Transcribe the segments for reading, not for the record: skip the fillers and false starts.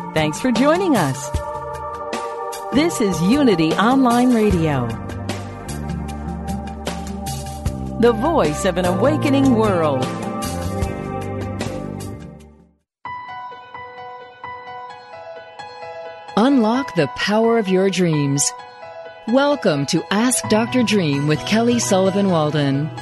Thanks for joining us. This is Unity Online Radio, the voice of an awakening world. Unlock the power of your dreams. Welcome to Ask Dr. Dream with Kelly Sullivan Walden.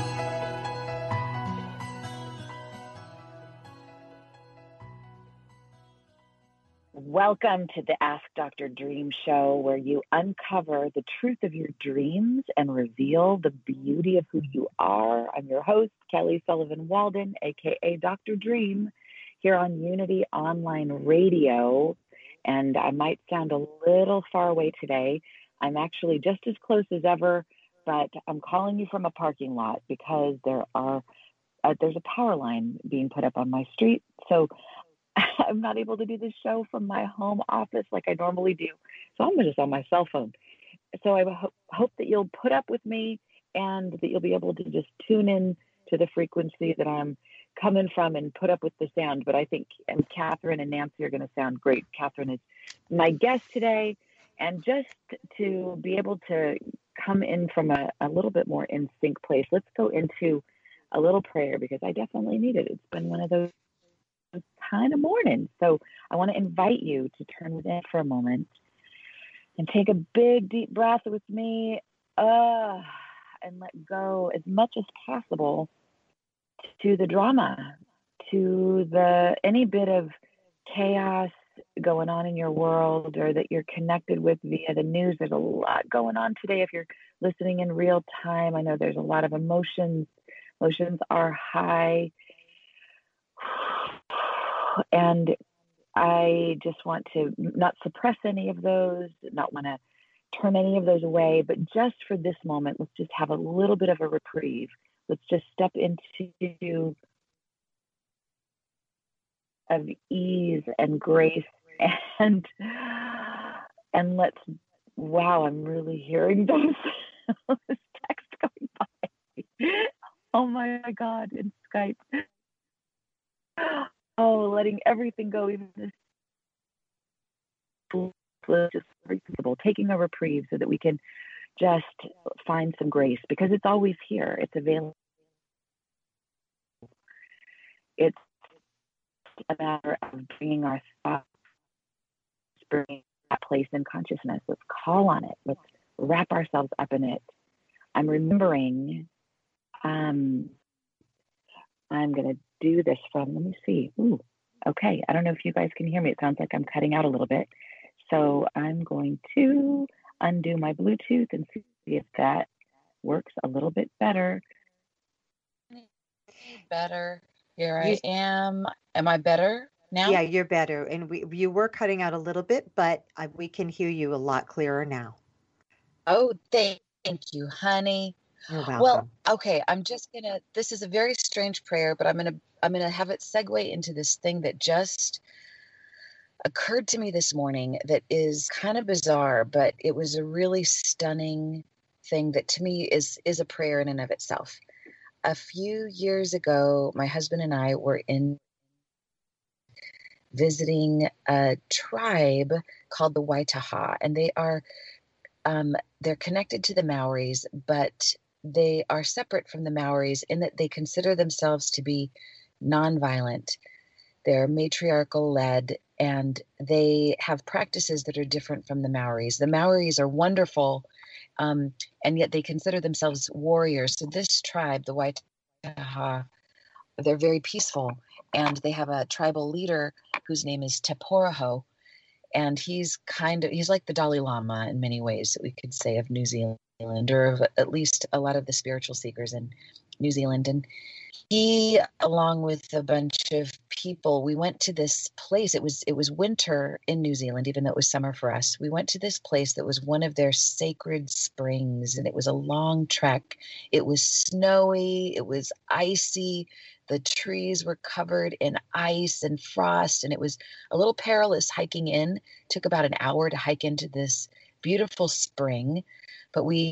Welcome to the Ask Dr. Dream show, where you uncover the truth of your dreams and reveal the beauty of who you are. I'm your host, Kelly Sullivan Walden, aka Dr. Dream, here on Unity Online Radio. And I might sound a little far away today. I'm actually just as close as ever, but I'm calling you from a parking lot because there's a power line being put up on my street. So I'm not able to do this show from my home office like I normally do. So I'm just on my cell phone. So I hope that you'll put up with me and that you'll be able to just tune in to the frequency that I'm coming from and put up with the sound. But I think Catherine and Nancy are going to sound great. Catherine is my guest today. And just to be able to come in from a little bit more in sync place, let's go into a little prayer because I definitely need it. It's been one of those kind of mornings. So I want to invite you to turn within for a moment and take a big, deep breath with me and let go as much as possible to the drama, to any bit of chaos going on in your world or that you're connected with via the news. There's a lot going on today. If you're listening in real time, I know there's a lot of emotions. Emotions are high. And I just want to not suppress any of those, not want to turn any of those away, but just for this moment, let's just have a little bit of a reprieve. Let's just step into of ease and grace and let's, wow, I'm really hearing those text going by. Oh my God, in Skype. Oh, letting everything go, even this just reasonable, taking a reprieve so that we can just find some grace because it's always here. It's available. It's a matter of bringing our thoughts, bringing that place in consciousness. Let's call on it. Let's wrap ourselves up in it. I'm remembering, I'm going to do this from, let me see. Ooh, okay. I don't know if you guys can hear me. It sounds like I'm cutting out a little bit. So I'm going to undo my Bluetooth and see if that works a little bit better. Better. Here I am. Am I better now? Yeah, you're better. And you were cutting out a little bit, but we can hear you a lot clearer now. Oh, thank you, honey. You're welcome. Well, okay, this is a very strange prayer, but I'm gonna have it segue into this thing that just occurred to me this morning that is kind of bizarre, but it was a really stunning thing that to me is a prayer in and of itself. A few years ago, my husband and I were visiting a tribe called the Waitaha, and they're connected to the Maoris, but they are separate from the Maoris in that they consider themselves to be nonviolent. They're matriarchal led, and they have practices that are different from the Maoris. The Maoris are wonderful, and yet they consider themselves warriors. So this tribe, the Waitaha, they're very peaceful, and they have a tribal leader whose name is Te Poroho, and he's like the Dalai Lama in many ways that we could say of New Zealand, or of at least a lot of the spiritual seekers in New Zealand. And he, along with a bunch of people, we went to this place. It was winter in New Zealand, even though it was summer for us. We went to this place that was one of their sacred springs, and it was a long trek. It was snowy. It was icy. The trees were covered in ice and frost, and it was a little perilous hiking in. It took about an hour to hike into this beautiful spring, but we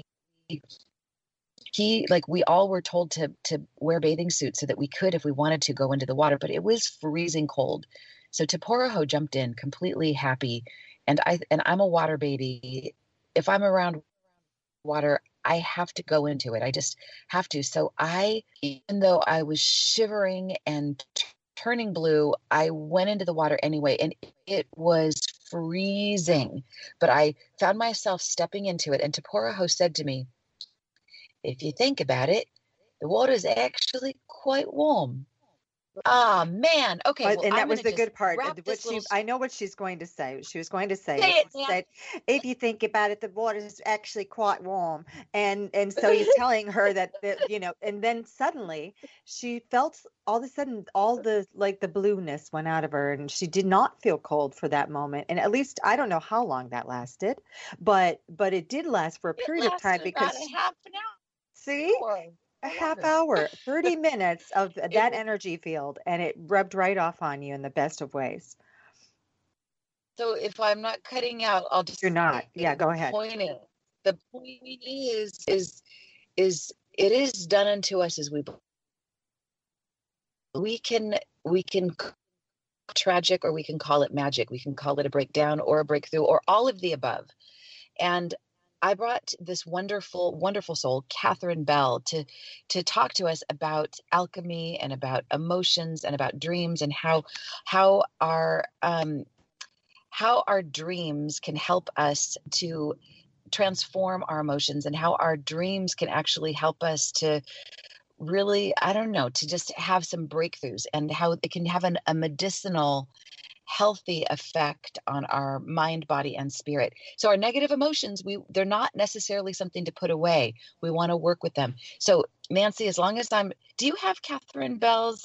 all were told to wear bathing suits so that we could, if we wanted to, go into the water, but it was freezing cold. So Toporoho jumped in completely happy, and I'm a water baby. If I'm around water, I have to go into it. I just have to. So even though I was shivering and turning blue, I went into the water anyway, and it was freezing. But I found myself stepping into it, and Toporoho said to me, "If you think about it, the water is actually quite warm." Ah, man. Okay, well, And that I'm was going to the just good part. wrap this little. I know what she's going to say. She was going to say, Say it, she man. said, if you think about it, the water is actually quite warm. And so you're telling her that, and then suddenly she felt all of a sudden all the blueness went out of her, and she did not feel cold for that moment. And at least I don't know how long that lasted, but it did last for a It period of time lasted about because a half an see, hour a or half longer. hour, 30 minutes of It that was energy field, and it rubbed right off on you in the best of ways. So if I'm not cutting out, I'll just You're not. say Yeah, go ahead. the point is it is done unto us as we can tragic, or we can call it magic. We can call it a breakdown or a breakthrough or all of the above. And I brought this wonderful, wonderful soul, Catherine Bell, to talk to us about alchemy and about emotions and about dreams, and how our dreams can help us to transform our emotions, and how our dreams can actually help us to really, I don't know, to just have some breakthroughs, and how it can have a medicinal, healthy effect on our mind, body, and spirit. So our negative emotions, they're not necessarily something to put away. We want to work with them. So Nancy, as long as do you have Catherine Bell's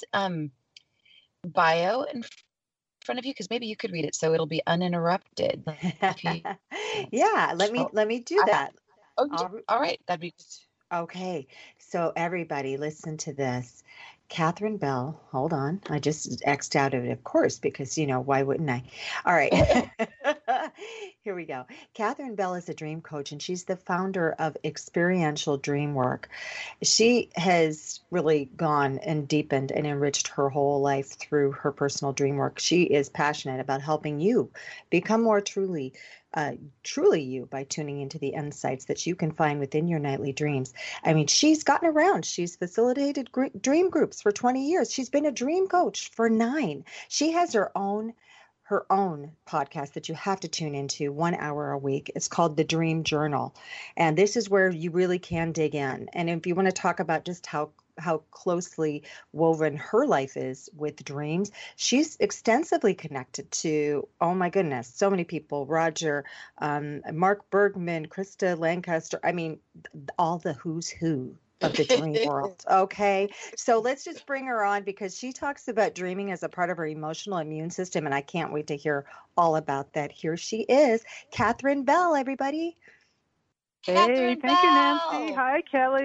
bio in front of you? Because maybe you could read it so it'll be uninterrupted. Yeah, let me do that. All right, that'd be okay. So everybody, listen to this. Catherine Bell, hold on. I just X'd out of it, of course, because, why wouldn't I? All right. Here we go. Catherine Bell is a dream coach, and she's the founder of Experiential Dream Work. She has really gone and deepened and enriched her whole life through her personal dream work. She is passionate about helping you become more truly you by tuning into the insights that you can find within your nightly dreams. I mean, she's gotten around. She's facilitated dream groups for 20 years. She's been a dream coach for 9. She has her own podcast that you have to tune into 1 hour a week. It's called The Dream Journal. And this is where you really can dig in. And if you want to talk about just how closely woven her life is with dreams, she's extensively connected to, oh my goodness, so many people: Roger, Mark Bergman, Krista Lancaster. I mean, all the who's who of the dream world. Okay. So let's just bring her on, because she talks about dreaming as a part of her emotional immune system. And I can't wait to hear all about that. Here she is, Catherine Bell, everybody. Hey, thank you, Nancy. Hi, Kelly.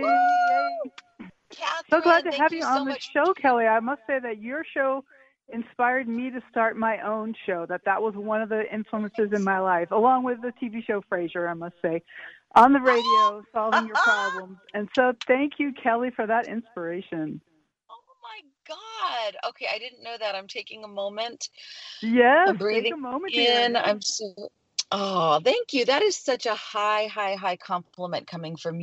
So glad to have you on the show, Kelly. I must say that your show inspired me to start my own show. That was one of the influences in my life, along with the TV show Frasier, I must say, on the radio, solving your problems. And so thank you, Kelly, for that inspiration. Oh, my God. Okay, I didn't know that. I'm taking a moment. Yes, I'm breathing take a moment in. here. I'm so... Oh, thank you. That is such a high compliment coming from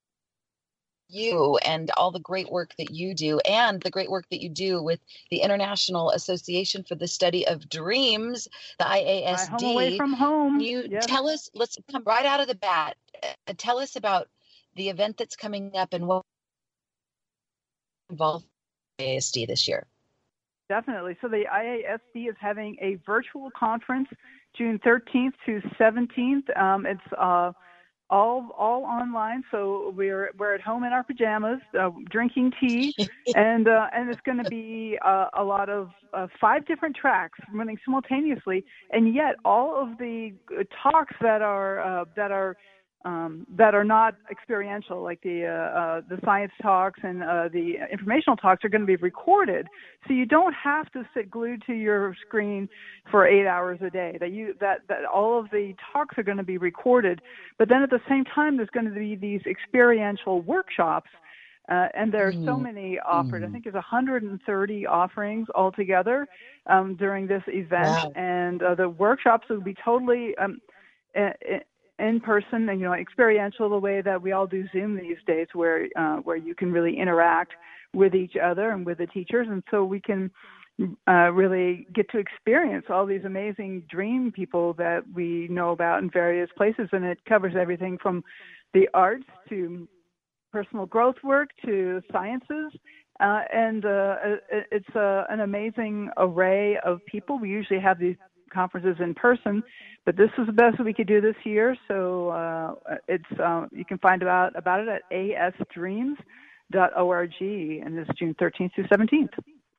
you and all the great work that you do, and the great work that you do with the International Association for the Study of Dreams, the IASD. Home away from home. Tell us, let's come right out of the bat. Tell us about the event that's coming up and what involved IASD this year. Definitely. So the IASD is having a virtual conference June 13th to 17th. It's all online, so we're at home in our pajamas, drinking tea, and it's going to be a lot of 5 different tracks running simultaneously, and yet all of the talks that are not experiential, like the science talks and the informational talks, are going to be recorded, so you don't have to sit glued to your screen for 8 hours a day. That all of the talks are going to be recorded, but then at the same time, there's going to be these experiential workshops And there are so many offered. I think there's 130 offerings altogether during this event. Wow. And the workshops will be totally in person and, experiential, the way that we all do Zoom these days, where you can really interact with each other and with the teachers. And so we can really get to experience all these amazing dream people that we know about in various places. And it covers everything from the arts to personal growth work to sciences. And it's an amazing array of people. We usually have these conferences in person, but this was the best we could do this year. So you can find out about it at asdreams.org, and it's June 13th through 17th.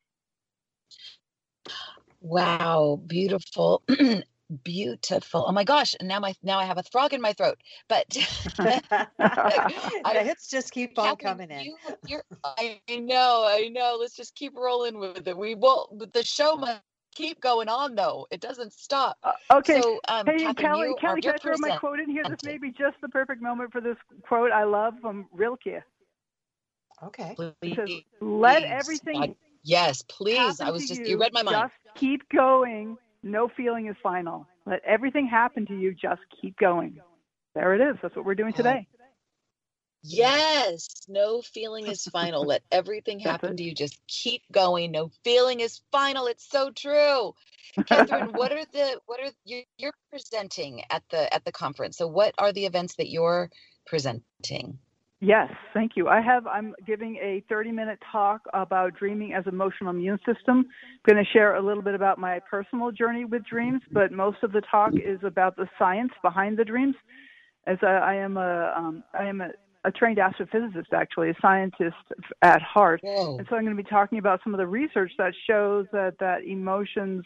Wow, beautiful. Beautiful. Oh my gosh. Now I have a frog in my throat. But the hits just keep on coming in. I know. Let's just keep rolling with it. But the show must keep going on, though. It doesn't stop. Okay. So, hey, Catherine, Kelly, can I throw my quote in here? This may be just the perfect moment for this quote I love from Rilke. Okay. It says, let everything yes, please. You read my mind. Just keep going. No feeling is final. Let everything happen to you. Just keep going. There it is. That's what we're doing today. Yes. No feeling is final. Let everything happen to you. Just keep going. No feeling is final. It's so true. Catherine, you're presenting at the conference. So what are the events that you're presenting? Yes, thank you. I'm giving a 30-minute talk about dreaming as emotional immune system. I'm going to share a little bit about my personal journey with dreams, but most of the talk is about the science behind the dreams. As I am a trained astrophysicist, actually, a scientist at heart. Whoa. And so I'm going to be talking about some of the research that shows that emotions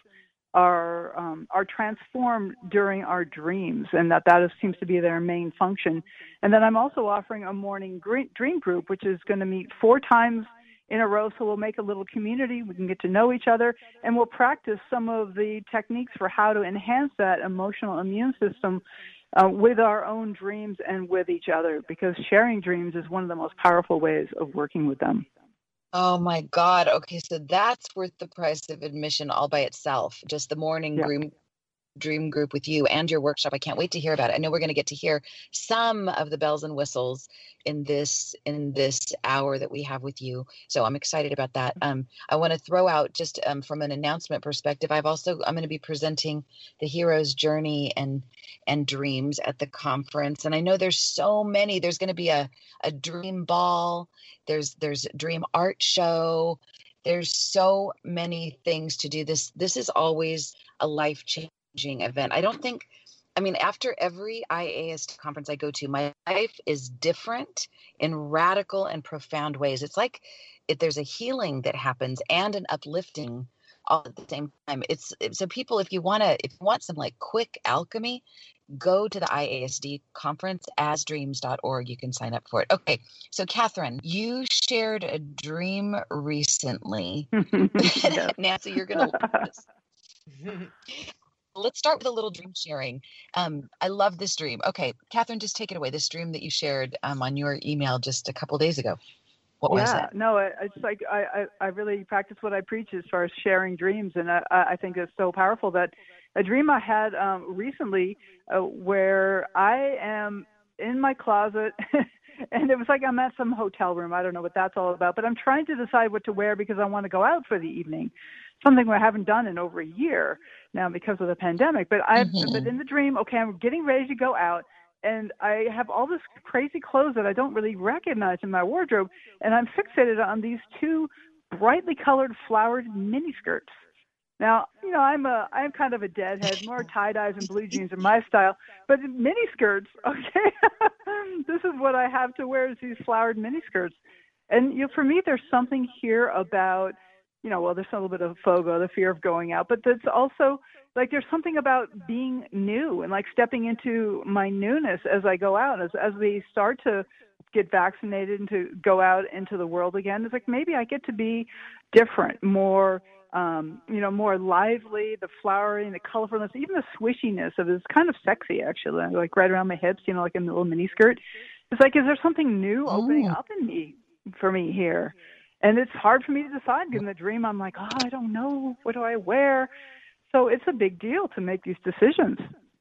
are transformed during our dreams, and that seems to be their main function. And then I'm also offering a morning dream group, which is going to meet 4 times in a row. So we'll make a little community. We can get to know each other, and we'll practice some of the techniques for how to enhance that emotional immune system with our own dreams and with each other, because sharing dreams is one of the most powerful ways of working with them. Oh my God. Okay, so that's worth the price of admission all by itself. Just the morning dream group with you and your workshop. I can't wait to hear about it. I know we're going to get to hear some of the bells and whistles in this hour that we have with you. So I'm excited about that. I want to throw out just from an announcement perspective, I'm going to be presenting the hero's journey and dreams at the conference. And I know there's so many. There's going to be a dream ball. There's a dream art show. There's so many things to do. This is always a life-changing event. After every IASD conference I go to, my life is different in radical and profound ways. It's like there's a healing that happens and an uplifting all at the same time. So people, if you want some like quick alchemy, go to the IASD conference, asdreams.org. You can sign up for it. Okay. So Catherine, you shared a dream recently. Nancy, you're going to love this. Let's start with a little dream sharing. I love this dream. Okay, Catherine, just take it away. This dream that you shared on your email just a couple days ago. What was it? No, it's like I really practice what I preach as far as sharing dreams, and I think it's so powerful. That a dream I had recently where I am in my closet, and it was like I'm at some hotel room. I don't know what that's all about, but I'm trying to decide what to wear because I want to go out for the evening. Something I haven't done in over a year now because of the pandemic. But but in the dream, okay, I'm getting ready to go out, and I have all this crazy clothes that I don't really recognize in my wardrobe, and I'm fixated on these 2 brightly colored flowered miniskirts. Now, I'm kind of a deadhead. More tie-dyes and blue jeans are my style. But miniskirts, okay, this is what I have to wear, is these flowered miniskirts. And for me, there's something here about, there's a little bit of FOGO, the fear of going out, but that's also like there's something about being new and like stepping into my newness as I go out, as we start to get vaccinated and to go out into the world again. It's like maybe I get to be different, more more lively, the flowering, the colorfulness, even the swishiness of it is kind of sexy, actually, like right around my hips, like in a little mini skirt. It's like, is there something new opening up in me for me here. And it's hard for me to decide. In the dream, I'm like, I don't know. What do I wear? So it's a big deal to make these decisions.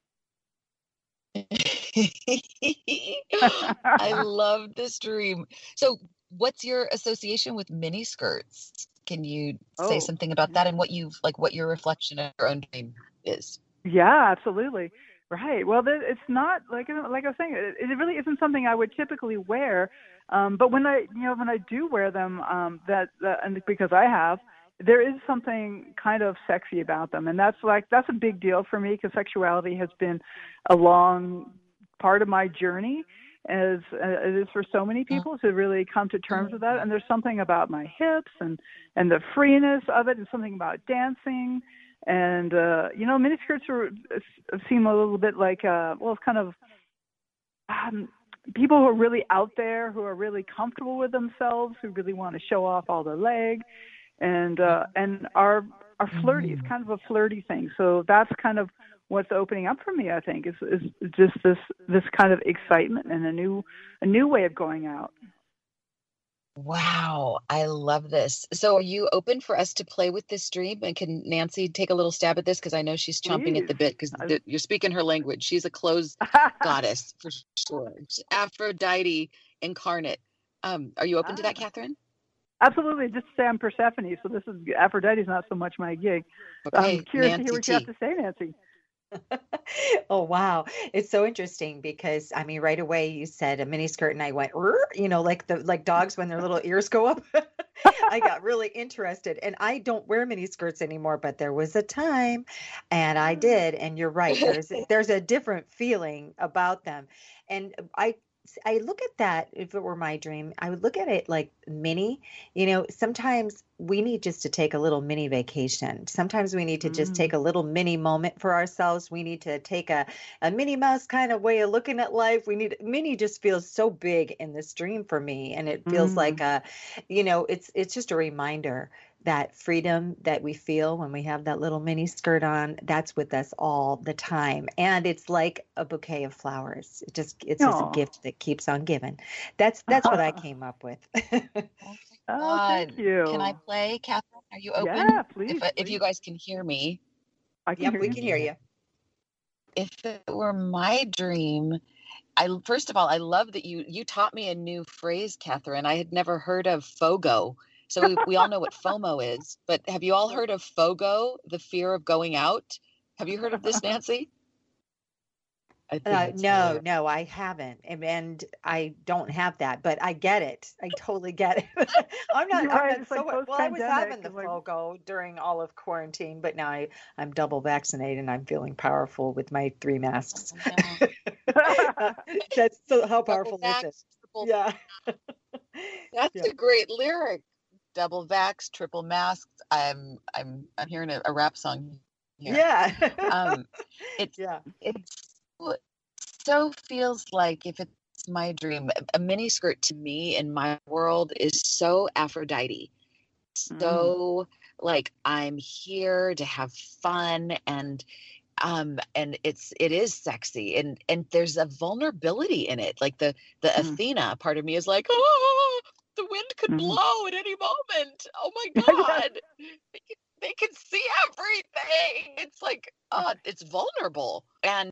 I love this dream. So what's your association with mini skirts? Can you say something about that and what your reflection of your own dream is? Yeah, absolutely. Right. Well, it's not like I was saying, it really isn't something I would typically wear. But when I do wear them, and because I have, there is something kind of sexy about them, and that's a big deal for me because sexuality has been a long part of my journey, as it is for so many people, to really come to terms with that. And there's something about my hips and the freeness of it, and something about dancing. And miniskirts seem a little bit like it's kind of people who are really out there, who are really comfortable with themselves, who really want to show off all their leg, and are flirty. It's kind of a flirty thing. So that's kind of what's opening up for me, I think, is just this kind of excitement and a new way of going out. Wow, I love this. So are you open for us to play with this dream? And can Nancy take a little stab at this? Because I know she's chomping at the bit because you're speaking her language. She's a clothes goddess for sure. Aphrodite incarnate. Are you open to that, Catherine? Absolutely. Just say I'm Persephone. So this is Aphrodite's not so much my gig. Okay, I'm curious Nancy to hear what you have to say, Nancy. Oh, wow. It's so interesting because right away you said a mini skirt and I went, like dogs when their little ears go up. I got really interested, and I don't wear mini skirts anymore, but there was a time and I did. And you're right. There's a different feeling about them. And I look at that, if it were my dream, I would look at it like mini. Sometimes we need just to take a little mini vacation. Sometimes we need to just take a little mini moment for ourselves. We need to take a Minnie Mouse kind of way of looking at life. Mini just feels so big in this dream for me. And it feels like it's just a reminder that freedom that we feel when we have that little mini skirt on, that's with us all the time. And it's like a bouquet of flowers. It's just a gift that keeps on giving. That's what I came up with. Thank you. Can I play, Catherine? Are you open? Yeah, please. If you guys can hear me. We can hear you. If it were my dream, first of all, I love that you taught me a new phrase, Catherine. I had never heard of FOGO. So we all know what FOMO is, but have you all heard of FOGO, the fear of going out? Have you heard of this, Nancy? No, I haven't. And I don't have that, but I get it. I totally get it. I was having the FOGO during all of quarantine, but now I'm double vaccinated and I'm feeling powerful with my 3 masks. That's how powerful this is. Yeah. That's a great lyric. Double vax, triple masks. I'm hearing a rap song here. Yeah. It so feels like, if it's my dream, a mini skirt to me in my world is so Aphrodite. So like I'm here to have fun, and it is sexy, and there's a vulnerability in it. Like the Athena part of me is like, oh, the wind could blow at any moment. Oh my God. They can see everything. It's like, it's vulnerable.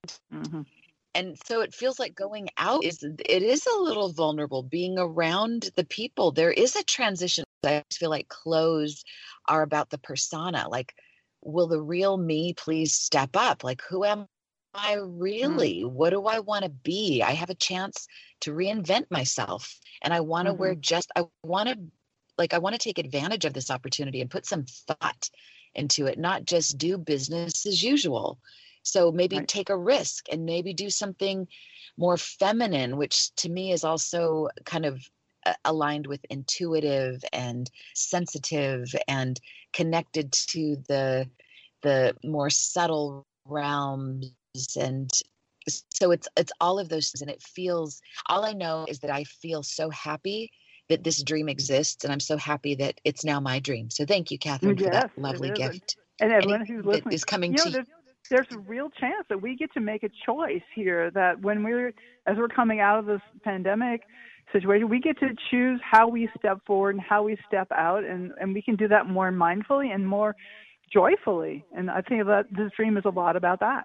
And so it feels like going out is a little vulnerable, being around the people. There is a transition. I feel like clothes are about the persona. Like, will the real me please step up? Like, who am I really? What do I want to be? I have a chance to reinvent myself, and I want to I want to take advantage of this opportunity and put some thought into it, not just do business as usual. So maybe take a risk and maybe do something more feminine, which to me is also kind of aligned with intuitive and sensitive and connected to the more subtle realms. And so it's all of those things, and it feels, all I know is that I feel so happy that this dream exists, and I'm so happy that it's now my dream. So thank you, Catherine, for that lovely gift. And everyone who's listening is coming to there's a real chance that we get to make a choice here, that when as we're coming out of this pandemic, situation. We get to choose how we step forward and how we step out, and we can do that more mindfully and more joyfully. And I think that this dream is a lot about that.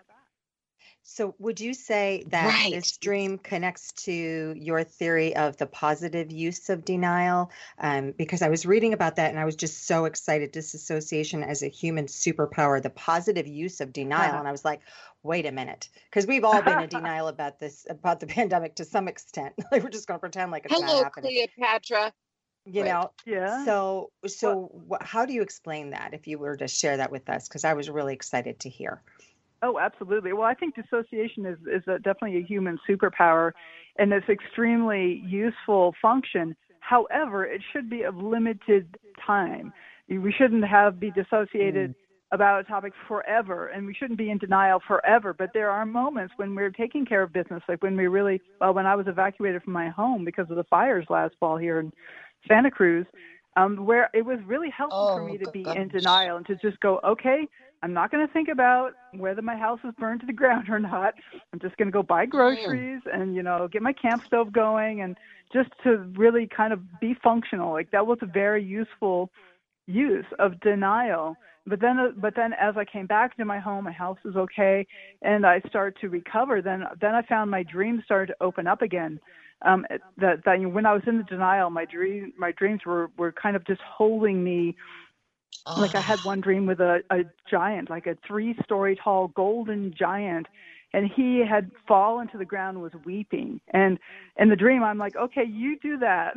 So would you say that this dream connects to your theory of the positive use of denial? Because I was reading about that and I was just so excited, disassociation as a human superpower, the positive use of denial. And I was like, wait a minute, because we've all been in denial about the pandemic to some extent. Like, we're just going to pretend like it's not happening. Hello, Cleopatra. You know, yeah. So how do you explain that if you were to share that with us? Because I was really excited to hear. Oh, absolutely. Well, I think dissociation is definitely a human superpower, and it's extremely useful function. However, it should be of limited time. We shouldn't be dissociated about a topic forever, and we shouldn't be in denial forever. But there are moments when we're taking care of business, like when when I was evacuated from my home because of the fires last fall here in Santa Cruz, where it was really helpful for me to be in denial and to just go, okay, I'm not going to think about whether my house is burned to the ground or not. I'm just going to go buy groceries and, get my camp stove going, and just to really kind of be functional. Like, that was a very useful use of denial. But then as I came back to my home, my house was okay, and I started to recover. Then I found my dreams started to open up again. That when I was in the denial, my dreams were kind of just holding me. Like, I had one dream with a giant, like a 3-story tall golden giant, and he had fallen to the ground and was weeping. And in the dream, I'm like, okay, you do that.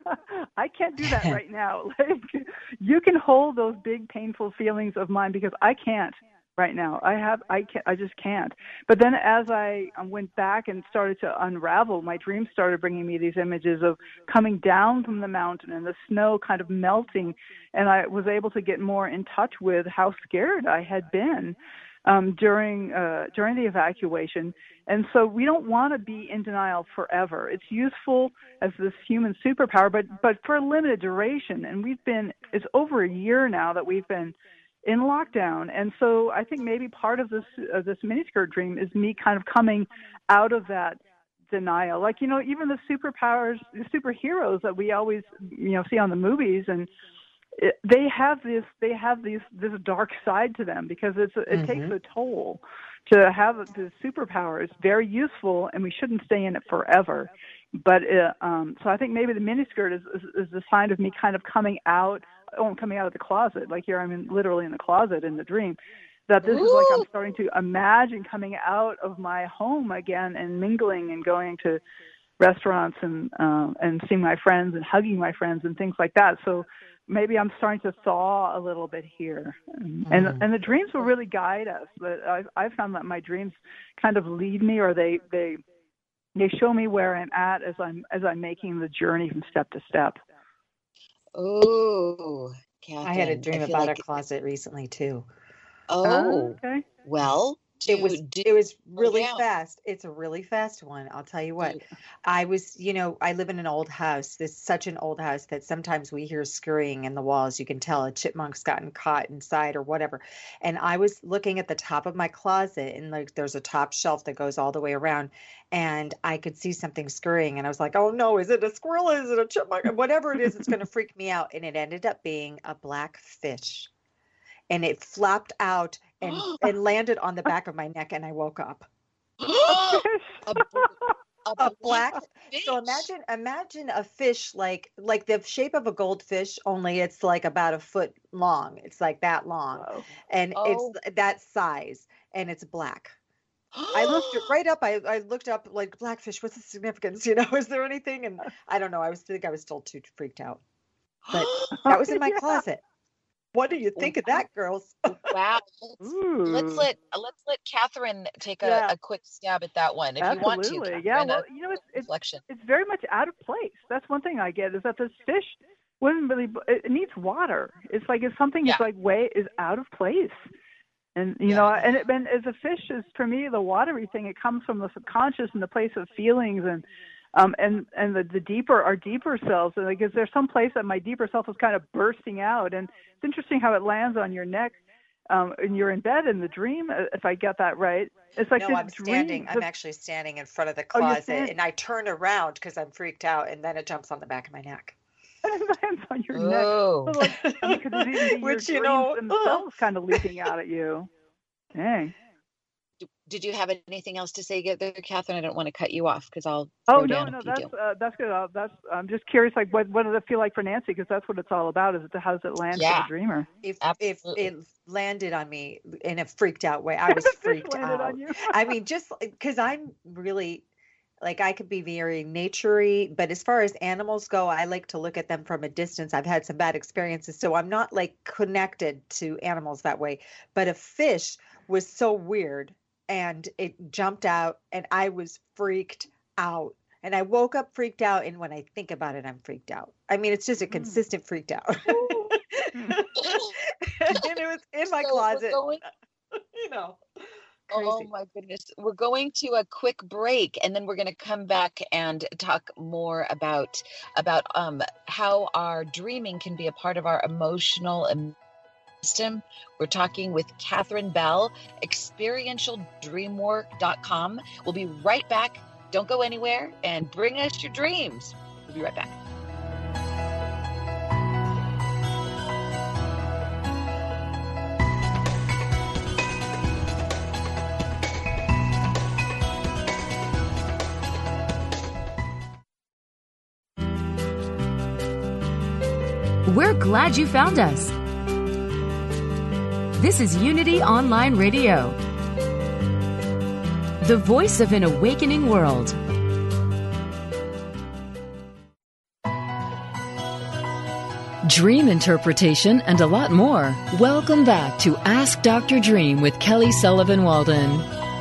I can't do that right now. Like, you can hold those big, painful feelings of mine, because I can't right now. I just can't. But then as I went back and started to unravel, my dreams started bringing me these images of coming down from the mountain and the snow kind of melting. And I was able to get more in touch with how scared I had been during the evacuation. And so we don't want to be in denial forever. It's useful as this human superpower, but for a limited duration. And it's over a year now that we've been in lockdown. And so I think maybe part of this miniskirt dream is me kind of coming out of that denial. Like, even the superpowers, the superheroes that we always, see on the movies, and they have this dark side to them, because it takes a toll to have the superpower. It's very useful, and we shouldn't stay in it forever. But so I think maybe the miniskirt is a sign of me kind of coming out of the closet. Like, here I'm literally in the closet in the dream. That this is like I'm starting to imagine coming out of my home again and mingling and going to restaurants and seeing my friends and hugging my friends and things like that. So maybe I'm starting to thaw a little bit here. And the dreams will really guide us. But I've found that my dreams kind of lead me, or they show me where I'm at as I'm making the journey from step to step. Oh, Catherine, I had a dream about a closet recently too. Oh, okay. Well, it was really fast. It's a really fast one. I'll tell you what. I was, I live in an old house. This is such an old house that sometimes we hear scurrying in the walls. You can tell a chipmunk's gotten caught inside or whatever. And I was looking at the top of my closet, and like there's a top shelf that goes all the way around, and I could see something scurrying, and I was like, oh no, is it a squirrel? Is it a chipmunk? Whatever it is, it's going to freak me out. And it ended up being a black fish. And it flopped out and landed on the back of my neck, and I woke up. a black fish. So imagine a fish like the shape of a goldfish, only it's like about a foot long. It's like that long. Wow. And it's that size, and it's black. I looked right up. I looked up like blackfish. What's the significance? Is there anything? And I don't know. I was still too freaked out. But that was in my closet. What do you think of that, girls? Wow. Let's let Catherine take a quick stab at that one if Absolutely. you want to. Yeah, well, it's very much out of place. That's one thing I get, is that this fish wouldn't really. It needs water. It's like if something is out of place. And and as a fish is, for me, the watery thing. It comes from the subconscious and the place of feelings and the deeper, our deeper selves. And like, is there some place that my deeper self is kind of bursting out? And it's interesting how it lands on your neck. and you're in bed in the dream, if I get that right. It's like No, the I'm standing. dream. I'm actually standing in front of the Oh, you're closet, standing. and I turn around because I'm freaked out, and then it jumps on the back of my neck. And it lands on your neck. Oh. So like, I mean, could it even be your Which, dreams themselves kind of leaping out at you? Dang. Did you have anything else to say there, Catherine? I don't want to cut you off because I'll Oh, throw no, down if you do. that's good. I'm just curious, like, what does it feel like for Nancy? Because that's what it's all about. How does it land for the dreamer? If Absolutely. it landed on me in a freaked out way, I was freaked landed out. on you. I mean, just because I'm really like, I could be very naturey, but as far as animals go, I like to look at them from a distance. I've had some bad experiences, so I'm not like connected to animals that way. But a fish was so weird, and it jumped out, and I was freaked out. And I woke up freaked out, and when I think about it, I'm freaked out. I mean, it's just a consistent freaked out. And it was in my closet. You know. Crazy. Oh my goodness. We're going to a quick break, and then we're going to come back and talk more about how our dreaming can be a part of our emotional system. We're talking with Catherine Bell, experientialdreamwork.com. We'll be right back. Don't go anywhere, and bring us your dreams. We'll be right back. We're glad you found us. This is Unity Online Radio, the voice of an awakening world. Dream interpretation and a lot more. Welcome back to Ask Dr. Dream with Kelly Sullivan Walden.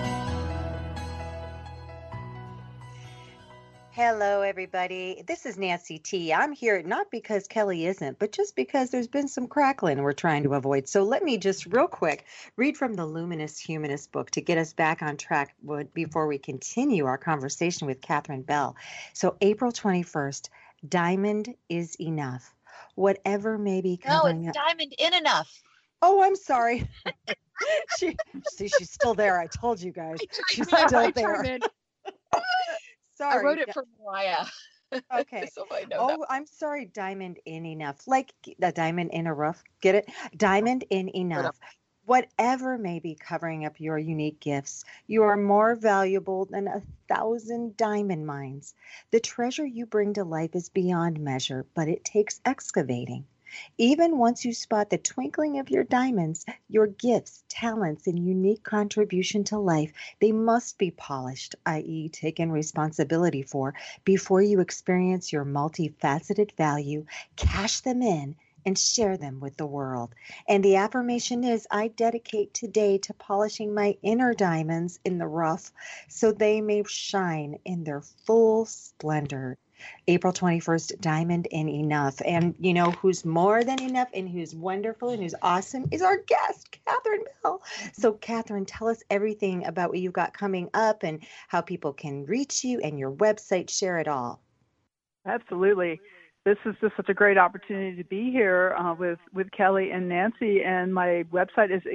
Hello, everybody. This is Nancy T. I'm here not because Kelly isn't, but just because there's been some crackling we're trying to avoid. So let me just real quick read from the Luminous Humanist book to get us back on track before we continue our conversation with Catherine Bell. So April 21st, Diamond is Enough. Whatever may be covering No, it's Diamond in Enough. Oh, I'm sorry. She's still there. I told you guys. She's still there. Sorry. I wrote it for Mariah. Okay. So I know that. I'm sorry. Diamond in enough. Like the diamond in a rough. Get it? Diamond in enough. Whatever may be covering up your unique gifts, you are more valuable than 1,000 diamond mines. The treasure you bring to life is beyond measure, but it takes excavating. Even once you spot the twinkling of your diamonds, your gifts, talents, and unique contribution to life, they must be polished, i.e. taken responsibility for, before you experience your multifaceted value, cash them in, and share them with the world. And the affirmation is, I dedicate today to polishing my inner diamonds in the rough so they may shine in their full splendor. April 21st, Diamond in Enough. And you know who's more than enough and who's wonderful and who's awesome is our guest, Catherine Bell. So Catherine, tell us everything about what you've got coming up and how people can reach you and your website. Share it all. Absolutely. This is just such a great opportunity to be here with Kelly and Nancy. And my website is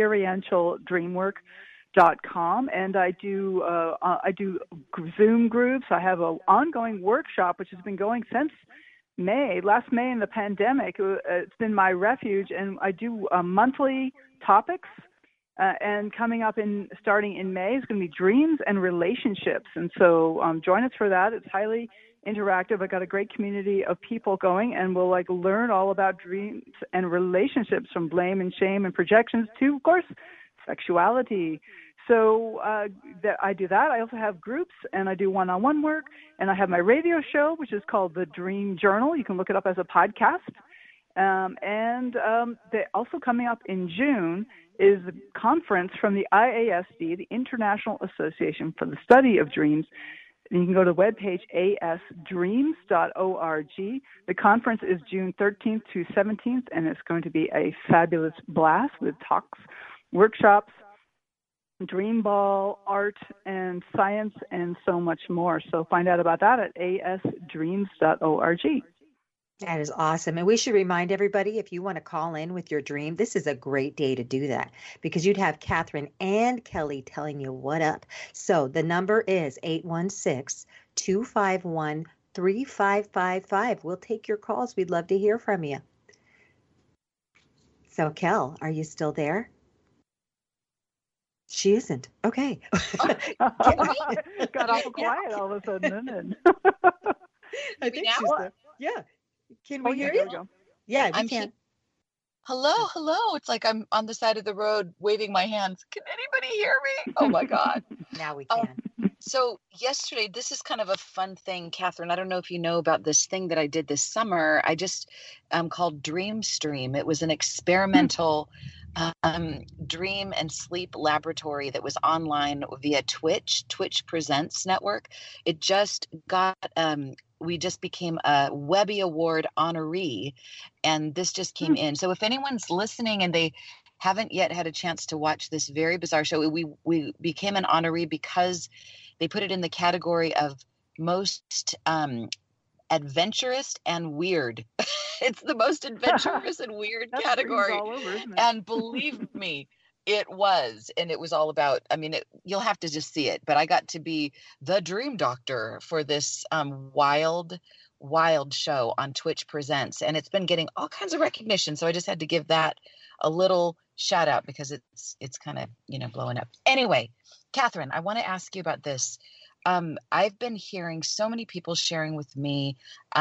experientialdreamwork.com, and I do Zoom groups. I have an ongoing workshop which has been going since last May in the pandemic. It's been my refuge, and I do monthly topics. And coming up starting in May is going to be dreams and relationships, and so join us for that. It's highly interactive. I got a great community of people going, and we'll learn all about dreams and relationships, from blame and shame and projections to, of course, sexuality. So I do that. I also have groups, and I do one-on-one work, and I have my radio show, which is called The Dream Journal. You can look it up as a podcast. Also coming up in June is the conference from the IASD, the International Association for the Study of Dreams. And you can go to the webpage asdreams.org. The conference is June 13th to 17th, and it's going to be a fabulous blast with talks, workshops, dream ball, art, and science, and so much more. So find out about that at asdreams.org. That is awesome. And we should remind everybody, if you want to call in with your dream, this is a great day to do that because you'd have Catherine and Kelly telling you what up. So the number is 816-251-3555. We'll take your calls. We'd love to hear from you. So, Kel, are you still there? She isn't. Okay. Got awful quiet all of a sudden, didn't it? I think she's there. Yeah. Can we hear you? Yeah, we can. Hello. It's like I'm on the side of the road waving my hands. Can anybody hear me? Oh my God. Now we can. So yesterday, this is kind of a fun thing, Catherine. I don't know if you know about this thing that I did this summer. I just called Dream Stream. It was an experimental dream and sleep laboratory that was online via Twitch Presents Network. It just got we just became a Webby Award honoree, and this just came in. So if anyone's listening and they haven't yet had a chance to watch this very bizarre show, we became an honoree because they put it in the category of most adventurous and weird. It's the most adventurous and weird category. All over, isn't it? And believe me, it was. And it was all about, I mean, you'll have to just see it. But I got to be the dream doctor for this wild show on Twitch Presents. And it's been getting all kinds of recognition. So I just had to give that a little shout out because it's kind of, blowing up. Anyway, Catherine, I want to ask you about this. I've been hearing so many people sharing with me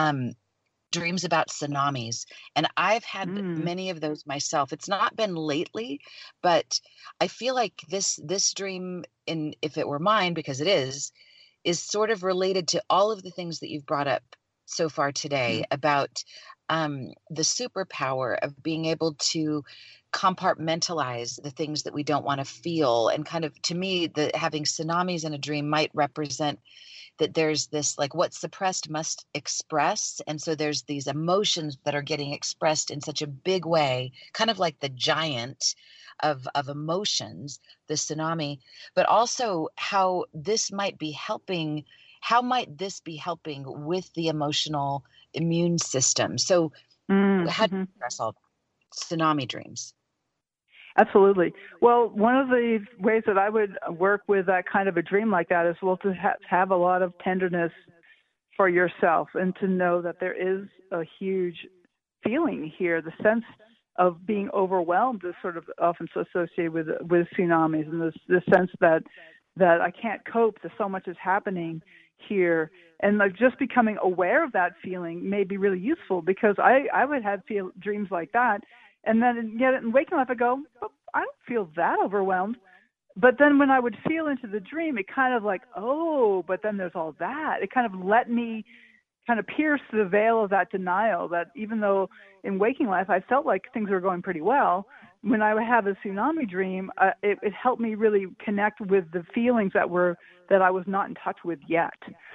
dreams about tsunamis, and I've had many of those myself. It's not been lately, but I feel like this dream, if it were mine, because it is sort of related to all of the things that you've brought up so far today about the superpower of being able to compartmentalize the things that we don't want to feel. And kind of, to me, having tsunamis in a dream might represent that there's this, like, what's suppressed must express. And so there's these emotions that are getting expressed in such a big way, kind of like the giant of emotions, the tsunami, but also how this might be helping. How might this be helping with the emotional immune system? So how do you address all that? Tsunami dreams? Absolutely. Well, one of the ways that I would work with that kind of a dream like that is, well, to have a lot of tenderness for yourself and to know that there is a huge feeling here. The sense of being overwhelmed is sort of often associated with tsunamis, and this sense that I can't cope, that so much is happening here. And like just becoming aware of that feeling may be really useful, because I would have dreams like that. And then yet in waking life, I go, oh, I don't feel that overwhelmed. But then when I would feel into the dream, it kind of like, oh, but then there's all that. It kind of let me kind of pierce the veil of that denial, that even though in waking life I felt like things were going pretty well, when I would have a tsunami dream, it helped me really connect with the feelings that I was not in touch with yet.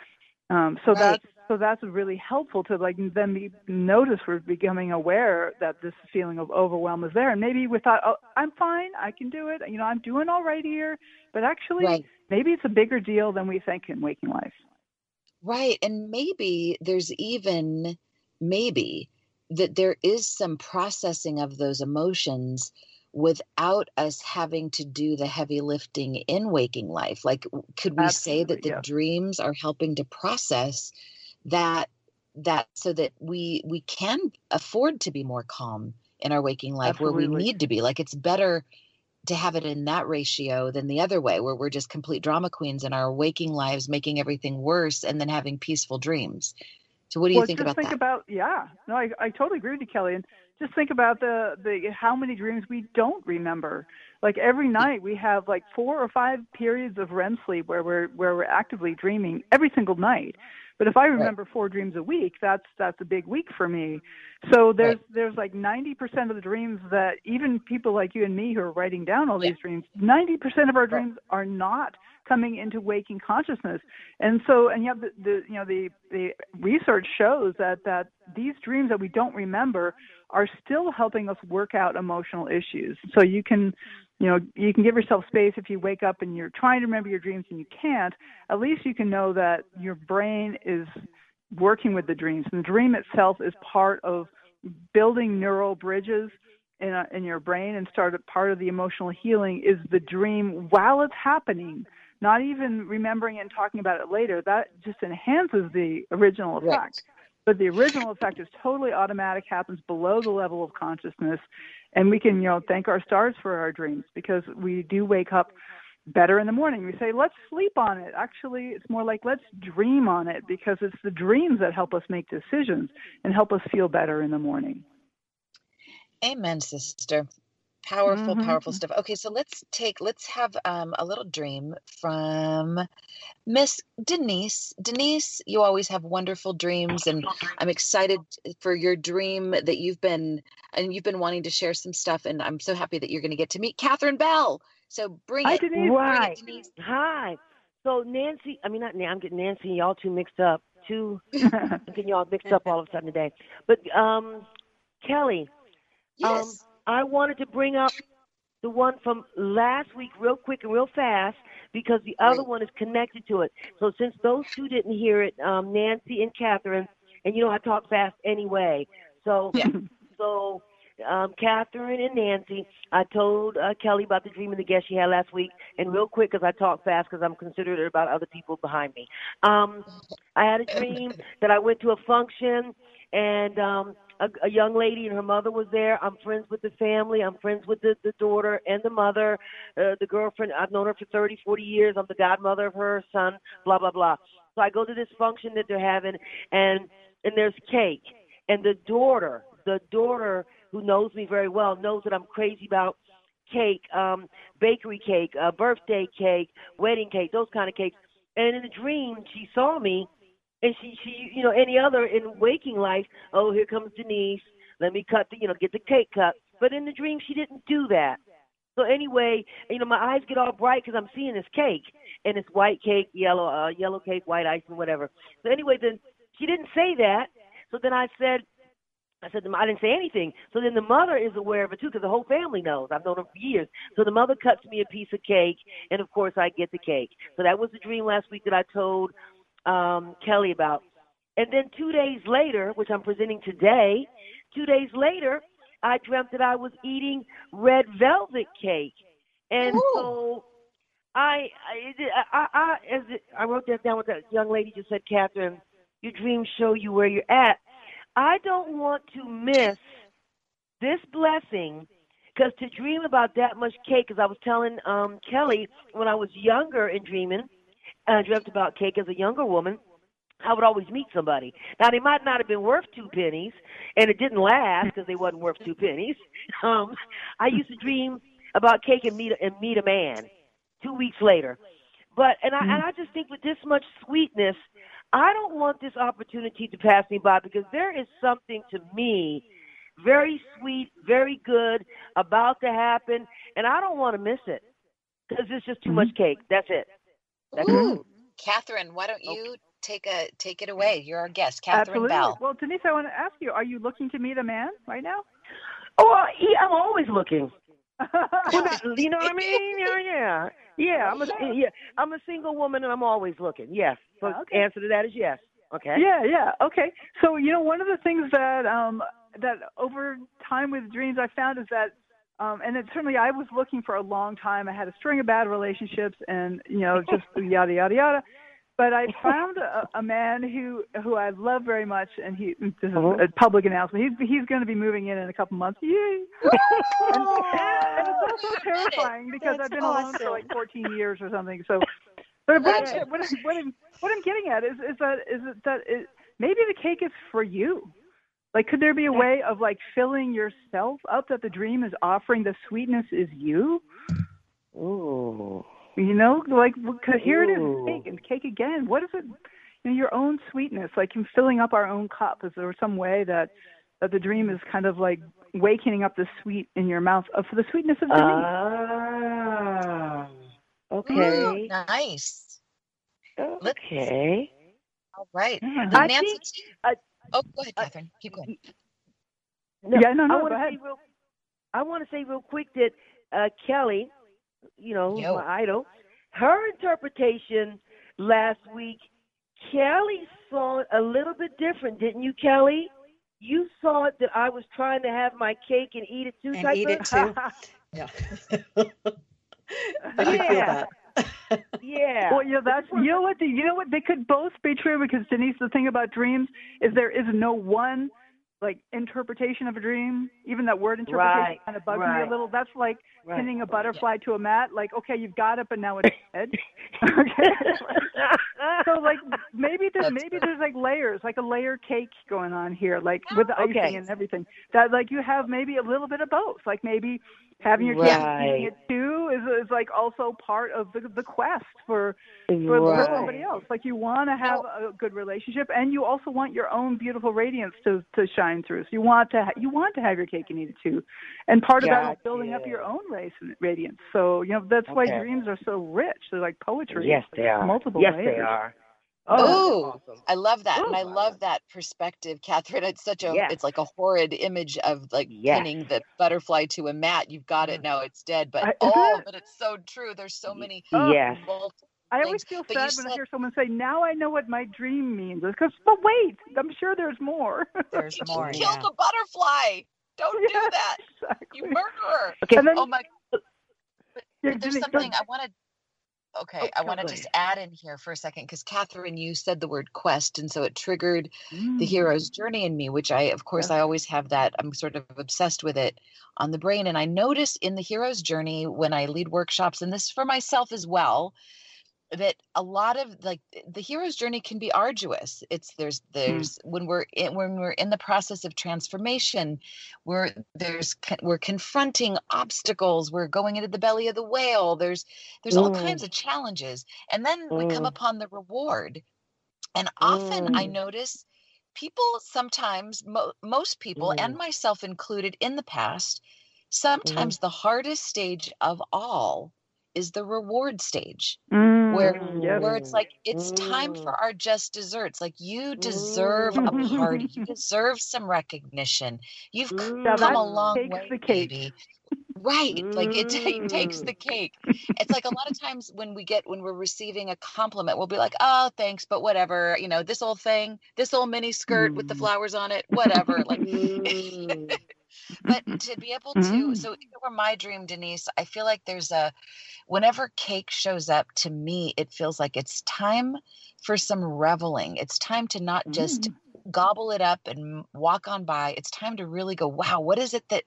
So that's really helpful to notice we're becoming aware that this feeling of overwhelm is there. And maybe we thought, oh, I'm fine, I can do it. I'm doing all right here. But actually, maybe it's a bigger deal than we think in waking life. Right. And maybe there's even that there is some processing of those emotions without us having to do the heavy lifting in waking life. Like, could we say that the dreams are helping to process that so that we can afford to be more calm in our waking life, where we need to be? Like, it's better to have it in that ratio than the other way, where we're just complete drama queens in our waking lives, making everything worse and then having peaceful dreams. So what do you think about that? I totally agree with you, Kelly. And just think about the how many dreams we don't remember. Like every night we have like 4 or 5 periods of REM sleep where we're actively dreaming every single night. But if I remember 4 dreams a week, that's a big week for me. So there's like 90% of the dreams that even people like you and me who are writing down all these dreams, 90% of our dreams are not coming into waking consciousness. And yet the research shows that these dreams that we don't remember are still helping us work out emotional issues. So you can give yourself space if you wake up and you're trying to remember your dreams and you can't. At least you can know that your brain is working with the dreams. And the dream itself is part of building neural bridges in your brain, and part of the emotional healing is the dream while it's happening, not even remembering and talking about it later. That just enhances the original effect. Right. But the original effect is totally automatic, happens below the level of consciousness, and we can, thank our stars for our dreams, because we do wake up better in the morning. We say, let's sleep on it. Actually, it's more like let's dream on it, because it's the dreams that help us make decisions and help us feel better in the morning. Amen, sister. Powerful, powerful stuff. Okay, so let's have a little dream from Miss Denise. Denise, you always have wonderful dreams, and I'm excited for your dream that you've been wanting to share some stuff, and I'm so happy that you're going to get to meet Catherine Bell. So bring it. Denise. Right. Bring it, Denise. Hi. So Nancy, I'm getting Nancy and y'all two mixed up. I'm getting y'all mixed up all of a sudden today. But Kelly. Yes. I wanted to bring up the one from last week real quick and real fast, because the other one is connected to it. So since those two didn't hear it, Nancy and Catherine, and I talk fast anyway. So, Catherine and Nancy, I told Kelly about the dream and the guest she had last week, and real quick, because I talk fast because I'm considerate about other people behind me. I had a dream that I went to a function, and a young lady and her mother was there. I'm friends with the family. I'm friends with the daughter and the mother, the girlfriend. I've known her for 30, 40 years. I'm the godmother of her son, blah, blah, blah. So I go to this function that they're having, and there's cake. And the daughter who knows me very well knows that I'm crazy about cake, bakery cake, birthday cake, wedding cake, those kind of cakes. And in a dream, she saw me. And she, any other in waking life, oh, here comes Denise. Let me cut get the cake cut. But in the dream, she didn't do that. So anyway, my eyes get all bright because I'm seeing this cake, and it's white cake, yellow cake, white icing, whatever. So anyway, then she didn't say that. So then I said, I didn't say anything. So then the mother is aware of it too, because the whole family knows. I've known her for years. So the mother cuts me a piece of cake, and of course I get the cake. So that was the dream last week that I told Kelly about. And then 2 days later, which I'm presenting today, 2 days later, I dreamt that I was eating red velvet cake. And so I wrote that down what that young lady just said, Catherine, your dreams show you where you're at. I don't want to miss this blessing, because to dream about that much cake, because I was telling Kelly when I was younger and dreaming, and I dreamt about cake as a younger woman, I would always meet somebody. Now, they might not have been worth 2 pennies, and it didn't last because they wasn't worth 2 pennies. I used to dream about cake and meet a man 2 weeks later. And I just think with this much sweetness, I don't want this opportunity to pass me by, because there is something to me very sweet, very good about to happen, and I don't want to miss it because it's just too much cake. That's it. Ooh, Catherine, why don't you take it away? You're our guest, Catherine Bell. Well, Denise, I want to ask you: are you looking to meet a man right now? Oh, I'm always looking. You know what I mean? Yeah. I'm a single woman, and I'm always looking. Yes. So the answer to that is yes. Okay. Yeah. Okay. So one of the things that that over time with dreams I found is that. And it certainly, I was looking for a long time. I had a string of bad relationships, and just yada yada yada. But I found a man who I love very much, and this is a public announcement. He's going to be moving in a couple months. Yay! and it's also terrifying because I've been alone for like 14 years or something. So, but what I'm getting at is that maybe the cake is for you. Like, could there be a way of filling yourself up that the dream is offering? The sweetness is you. Ooh. Because here it is, cake and cake again. What is it? Your own sweetness, in filling up our own cup. Is there some way that the dream is kind of waking up the sweet in your mouth for the sweetness of the dream? Okay. Ooh, nice. Okay. All right. Yeah. Nancy. Go ahead, Catherine. Keep going. No, go ahead. I want to say real quick that Kelly, my idol, her interpretation last week Kelly saw it a little bit different, didn't you, Kelly? You saw it that I was trying to have my cake and eat it too. And eat it too. Yeah. I can feel that. Yeah. Well, that's you know what they could both be true, because Denise, the thing about dreams is there is no one like interpretation of a dream. Even that word interpretation kind of bugs me a little. That's like pinning a butterfly to a mat. Like, okay, you've got it, but now it's dead. Okay. So like maybe there's like layers, like a layer cake going on here, like with the icing and everything. That like you have maybe a little bit of both. Like maybe having your cake and eating it too is like also part of the quest for somebody else. Like you want to have a good relationship, and you also want your own beautiful radiance to shine through. So you want to have your cake and eat it too, and part of that is building up your own radiance. So that's why dreams are so rich. They're like poetry. Yes, they are. Multiple layers. They are. Oh, awesome. I love that. And I love that perspective, Catherine. It's such it's like a horrid image of like pinning the butterfly to a mat. You've got it, now it's dead. But but it's so true. There's so many multiple I always feel sad when I hear someone say, now I know what my dream means. Because, but wait, I'm sure there's more. There's more. You killed the butterfly. Don't do that. Exactly. You murderer. Okay. Then, oh my. But there's something I want to. Okay, I want to just add in here for a second, because Catherine, you said the word quest, and so it triggered the hero's journey in me, which I always have that. I'm sort of obsessed with it on the brain. And I notice in the hero's journey when I lead workshops, and this for myself as well, that a lot of like the hero's journey can be arduous. There's when we're in the process of transformation, we're confronting obstacles, we're going into the belly of the whale, there's all kinds of challenges, and then we come upon the reward. And often I notice people sometimes, most people and myself included in the past, sometimes the hardest stage of all is the reward stage, where it's like it's time for our just desserts. Like you deserve a party, you deserve some recognition. You've come a long way, baby. Right, like it takes the cake. It's like a lot of times when we're receiving a compliment, we'll be like, "Oh, thanks, but whatever." This old thing, this old mini skirt with the flowers on it, whatever. Like. But to be able to, so if it were my dream, Denise, I feel like whenever cake shows up to me, it feels like it's time for some reveling. It's time to not just gobble it up and walk on by. It's time to really go, wow, what is it that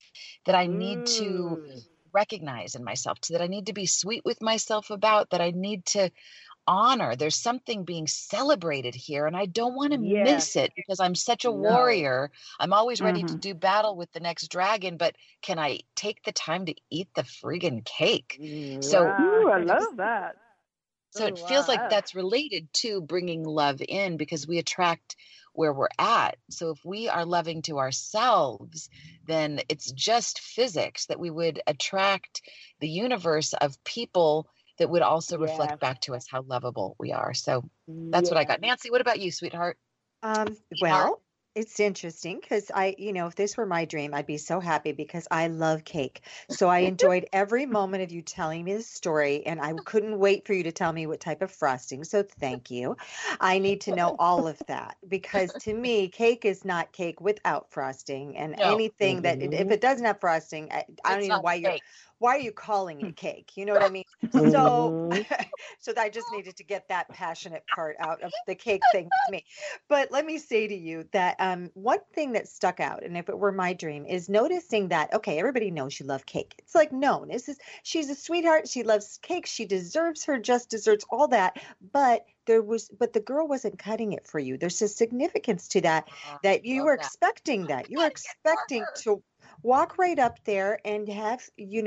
I need to recognize in myself, that I need to be sweet with myself about, that I need to honor. There's something being celebrated here, and I don't want to miss it, because I'm such a warrior. I'm always ready to do battle with the next dragon, but can I take the time to eat the friggin' cake? So I love that. So it feels like that's related to bringing love in, because we attract where we're at. So if we are loving to ourselves, then it's just physics that we would attract the universe of people that would also reflect back to us how lovable we are. So that's what I got. Nancy, what about you, sweetheart? Well, it's interesting because if this were my dream, I'd be so happy because I love cake. So I enjoyed every moment of you telling me the story, and I couldn't wait for you to tell me what type of frosting. So thank you. I need to know all of that, because to me, cake is not cake without frosting, and anything that if it doesn't have frosting, I don't even know why are you calling it cake? You know what I mean? So I just needed to get that passionate part out of the cake thing with me. But let me say to you that one thing that stuck out, and if it were my dream, is noticing that, okay, everybody knows you love cake. It's like known. She's a sweetheart. She loves cake. She deserves her just desserts, all that. But the girl wasn't cutting it for you. There's a significance to that you were expecting that. You were expecting to walk right up there and have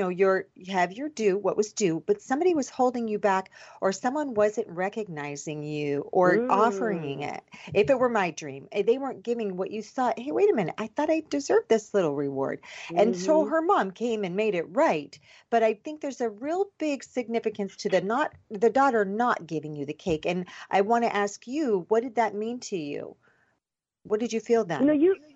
your due, what was due, but somebody was holding you back, or someone wasn't recognizing you or offering it. If it were my dream, they weren't giving what you thought. Hey, wait a minute, I thought I deserved this little reward. And so her mom came and made it right. But I think there's a real big significance to the daughter not giving you the cake. And I want to ask you, what did that mean to you? What did you feel then?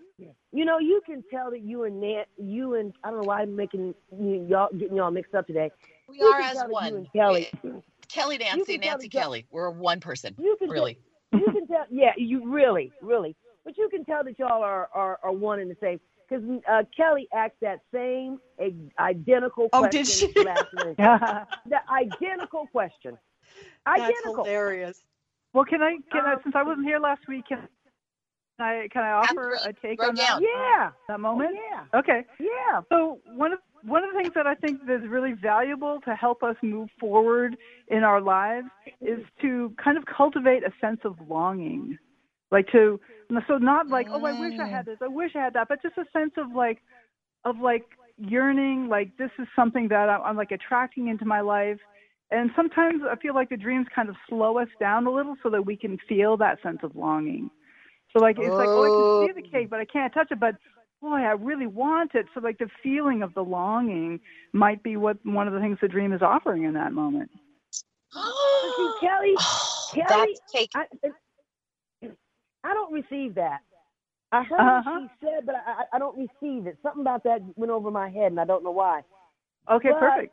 You can tell that you and I don't know why I'm getting y'all mixed up today. We are as one. Kelly, Nancy, Kelly. We're one person. You can really. You can tell, yeah, you really, but you can tell that y'all are one and the same. Because Kelly asked that same identical question. Oh, did she? Last week. The identical question. That's hilarious. Well, can I since I wasn't here last week, can I offer a take on that? Yeah. That moment? Oh, yeah. Okay. Yeah. So one of the things that I think is really valuable to help us move forward in our lives is to kind of cultivate a sense of longing. So not like, oh, I wish I had this, I wish I had that, but just a sense of yearning, like this is something that I'm like attracting into my life. And sometimes I feel like the dreams kind of slow us down a little so that we can feel that sense of longing. So like, it's like, oh, I can see the cake, but I can't touch it, but boy, I really want it. So like the feeling of the longing might be what one of the things the dream is offering in that moment. See, Kelly, that's cake. I don't receive that. I heard what she said, but I don't receive it. Something about that went over my head, and I don't know why. Okay, but perfect.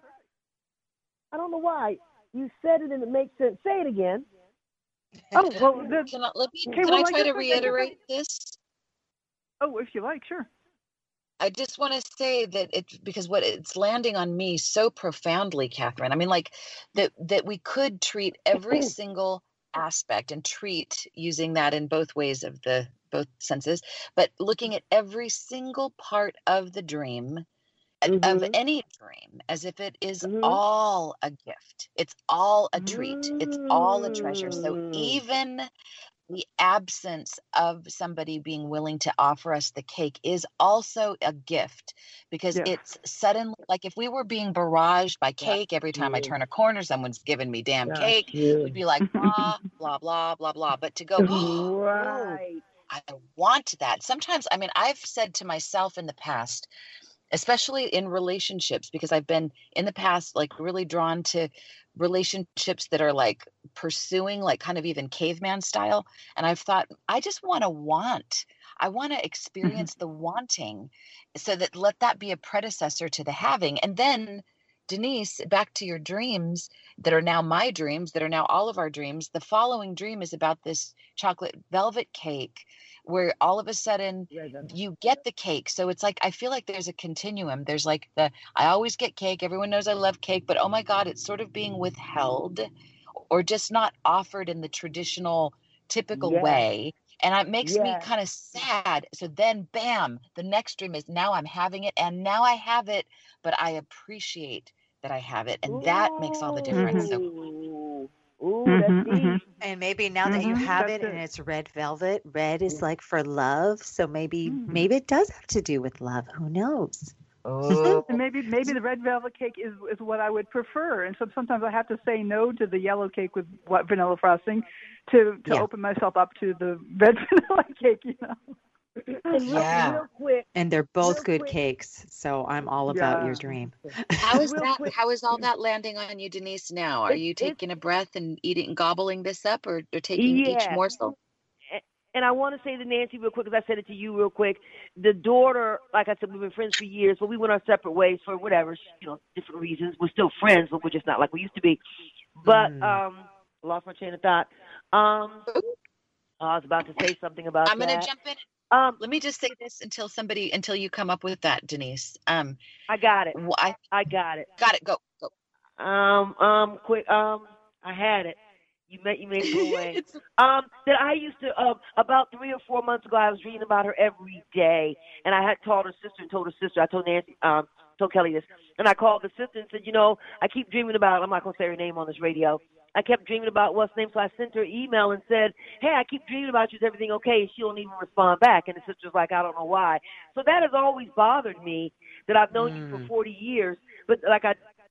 I don't know why. You said it, and it makes sense. Say it again. Oh, well, can I try to reiterate this? Oh, if you like, sure. I just want to say that because what it's landing on me so profoundly, Catherine. I mean, like that we could treat every single aspect and treat using that in both ways of both senses, but looking at every single part of the dream, of any dream, as if it is all a gift. It's all a treat. It's all a treasure. So even the absence of somebody being willing to offer us the cake is also a gift, because it's suddenly like if we were being barraged by cake every time I turn a corner, someone's giving me damn cake, we'd be like, blah, blah, blah, blah, blah. But to go, right. I want that. Sometimes, I mean, I've said to myself in the past, especially in relationships, because I've been in the past like really drawn to relationships that are like pursuing like kind of even caveman style. And I've thought, I just want to experience the wanting, so that let that be a predecessor to the having. And then Denise, back to your dreams that are now my dreams, that are now all of our dreams. The following dream is about this chocolate velvet cake where all of a sudden you get the cake. So it's like, I feel like there's a continuum. There's like I always get cake. Everyone knows I love cake, but oh my God, it's sort of being withheld or just not offered in the traditional, typical way. And it makes me kind of sad. So then, bam, the next dream is now I'm having it, and now I have it, but I appreciate that I have it. And that makes all the difference. So, that's deep. And maybe now that you have it and it's red velvet, red is like for love. So maybe it does have to do with love. Who knows? Oh. And maybe the red velvet cake is what I would prefer. And so sometimes I have to say no to the yellow cake with vanilla frosting to open myself up to the red vanilla cake, you know. Real quick, and they're both good cakes, so I'm all about your dream. How is that? How is all that landing on you, Denise? Now, are you taking a breath and eating, gobbling this up, or taking each morsel? And I want to say to Nancy real quick, because I said it to you real quick. The daughter, like I said, we've been friends for years, but we went our separate ways for whatever, different reasons. We're still friends, but we're just not like we used to be. But lost my train of thought. I was about to say something about I'm going to jump in. Let me just say this until you come up with that, Denise. I got it. I got it. Got it. Go. Quick. I had it. You made it go away. That I used to about 3 or 4 months ago. I was reading about her every day, and I had called her sister and told her sister. I told Nancy, told Kelly this, and I called the sister and said, I keep dreaming about. I'm not gonna say her name on this radio. I kept dreaming about what's name, so I sent her an email and said, hey, I keep dreaming about you. Is everything okay? And she don't even respond back. And the sister's like, I don't know why. So that has always bothered me, that I've known you for 40 years. But like I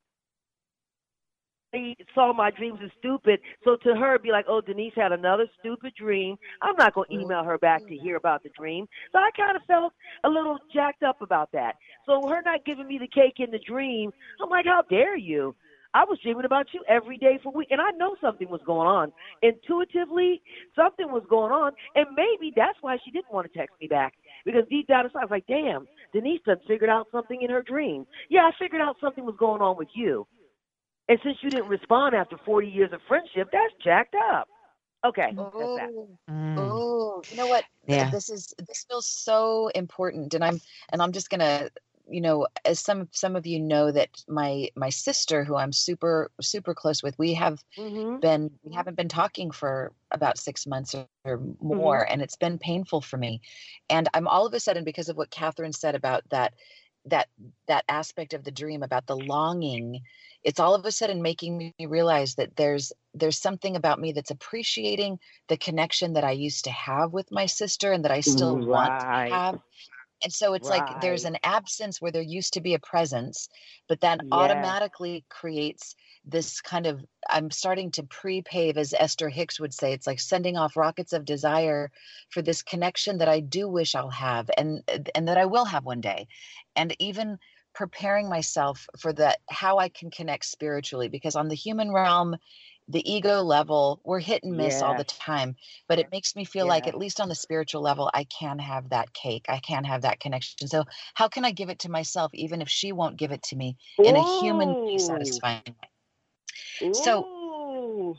saw my dreams as stupid. So to her, be like, oh, Denise had another stupid dream. I'm not going to email her back to hear about the dream. So I kind of felt a little jacked up about that. So her not giving me the cake in the dream, I'm like, how dare you? I was dreaming about you every day for weeks, and I know something was going on. Intuitively, something was going on, and maybe that's why she didn't want to text me back, because deep down inside, I was like, damn, Denise done figured out something in her dream. Yeah, I figured out something was going on with you. And since you didn't respond after 40 years of friendship, that's jacked up. Okay, that's that. Oh, you know what? Yeah. This feels so important, and I'm just gonna, as some of you know, that my sister, who I'm super close with, we haven't been talking for about 6 months or more, and it's been painful for me, and I'm all of a sudden, because of what Catherine said about that aspect of the dream, about the longing, it's all of a sudden making me realize that there's something about me that's appreciating the connection that I used to have with my sister and that I still want to have. And so it's like there's an absence where there used to be a presence, but that automatically creates this kind of, I'm starting to pre-pave, as Esther Hicks would say. It's like sending off rockets of desire for this connection that I do wish I'll have and that I will have one day. And even preparing myself for that, how I can connect spiritually, because on the human realm, the ego level, we're hit and miss all the time, but it makes me feel like, at least on the spiritual level, I can have that cake. I can have that connection. So how can I give it to myself, even if she won't give it to me in a humanly satisfying way? So,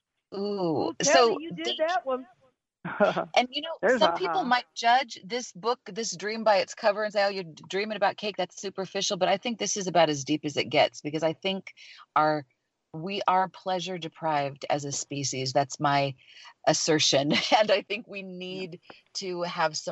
so you did that one. And some people might judge this book, this dream, by its cover and say, oh, you're dreaming about cake, that's superficial. But I think this is about as deep as it gets, because I think we are pleasure deprived as a species. That's my assertion. And I think we need to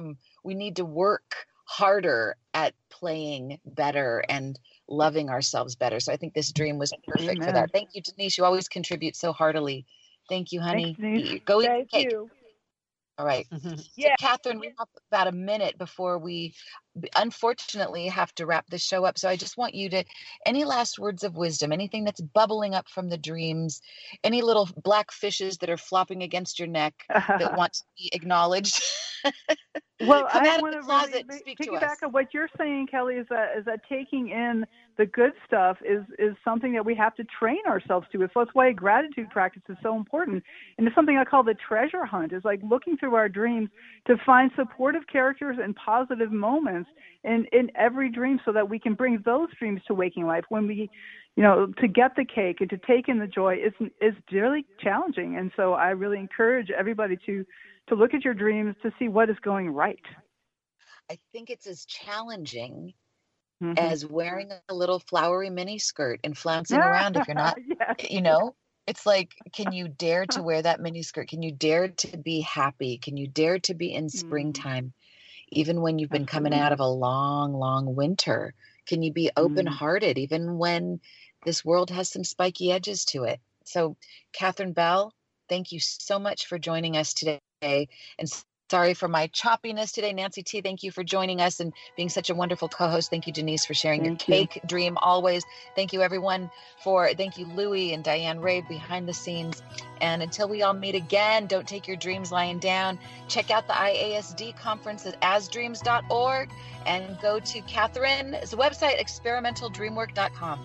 work harder at playing better and loving ourselves better. So I think this dream was perfect for that. Thank you, Denise. You always contribute so heartily. Thank you, honey. Thanks, Go eat the cake. You. All right. So, Catherine, we have about a minute before we unfortunately have to wrap this show up. So I just want you to, any last words of wisdom, anything that's bubbling up from the dreams, any little black fishes that are flopping against your neck that want to be acknowledged. Well, Come I out of want the to closet really and speak to us. piggyback on what you're saying, Kelly, is that taking in the good stuff is something that we have to train ourselves to. So that's why gratitude practice is so important. And it's something I call the treasure hunt, is like looking through our dreams to find supportive characters and positive moments in every dream, so that we can bring those dreams to waking life. When we, to get the cake and to take in the joy is really challenging. And so I really encourage everybody to look at your dreams to see what is going right. I think it's as challenging as wearing a little flowery mini skirt and flouncing around if you're not, it's like, can you dare to wear that mini skirt? Can you dare to be happy? Can you dare to be in springtime? Even when you've been coming out of a long, long winter, can you be open-hearted even when this world has some spiky edges to it? So, Catherine Bell, thank you so much for joining us today. And sorry for my choppiness today. Nancy T, thank you for joining us and being such a wonderful co-host. Thank you, Denise, for sharing your cake dream always. Thank you, everyone, thank you, Louie and Diane Ray behind the scenes. And until we all meet again, don't take your dreams lying down. Check out the IASD conference at asdreams.org and go to Catherine's website, experimentaldreamwork.com.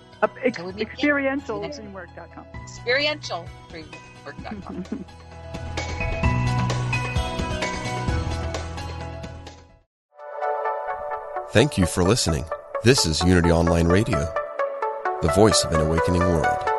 Experientialdreamwork.com. Experientialdreamwork.com. Thank you for listening. This is Unity Online Radio, the voice of an awakening world.